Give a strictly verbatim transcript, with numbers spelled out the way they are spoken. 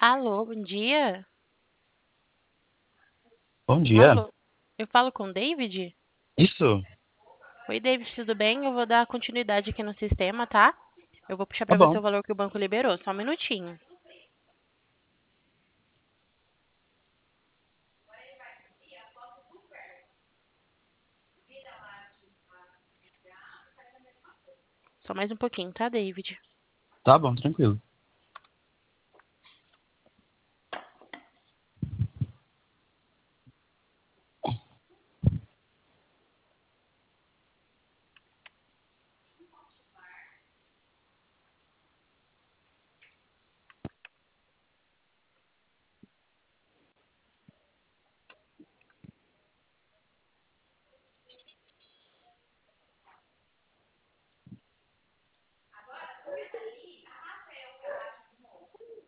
Alô, bom dia. Bom dia. Alô, eu falo com o David? Isso? Oi, David, tudo bem? Eu vou dar continuidade aqui no sistema, tá? Eu vou puxar Tá para você bom. o valor que o banco liberou, só um minutinho. Só mais um pouquinho, tá, David? Tá bom, tranquilo.